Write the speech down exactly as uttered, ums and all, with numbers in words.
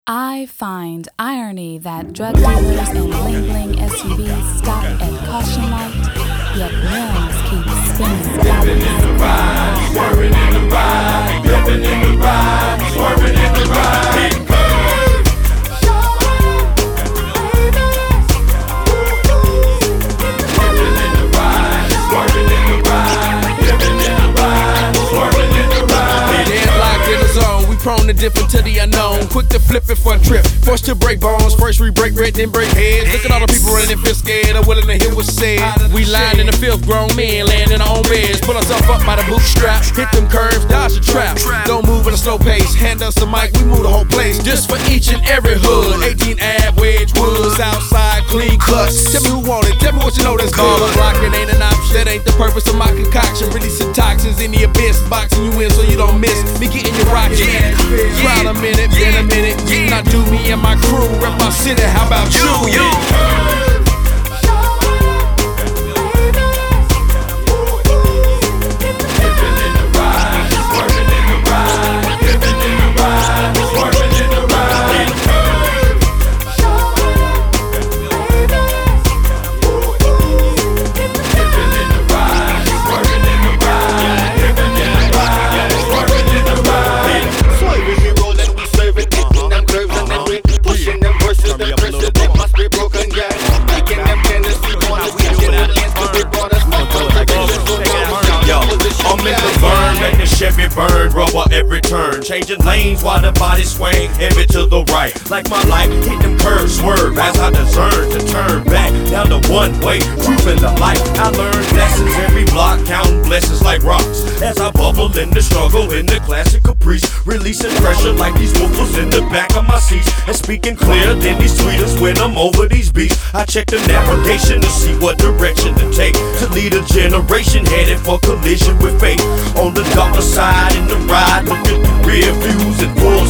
I find irony that drug dealers and bling-bling S U Vs stop at caution light, yet rims keep spinning. Living in the ride, swerving in the ride, living in the ride, swerving in the ride. Prone to dip into the unknown, quick to flip it for a trip, forced to break bones. First we break bread, then break heads. Look at all the people running, feel scared, or willing to hear what's said. We lying in the fifth, grown men laying in our own beds. Pull ourselves up by the bootstrap, hit them curves, dodge the trap. Don't move at a slow pace, hand us the mic, we move the whole place. Just for each and every hood, eighteen Ave, Wedgewood, Southside, clean cuts. Tell me who want it, tell me what you know that's good. Blocking ain't an option, that ain't the purpose of my concoction. Releasing toxins in the abyss, boxing you in so you don't miss me getting your rocket. Try a minute, been a minute. Now do me and my crew, rep my city. How about you? you? Chevy burn, rubber every turn, changing lanes while the body swing heavy to the right. Like my life, hit them curves, swerve as I deserve to turn back down the one way, proving the light. I learned lessons every block, counting blessings like rocks. As I bubble in the struggle in the classic caprice, releasing pressure like these woofers in the back of my seats, and speaking clear than these tweeters when I'm over these beats. I check the navigation to see what direction to take, to lead a generation headed for collision with fate. On the darker side in the ride, look at the rear views and full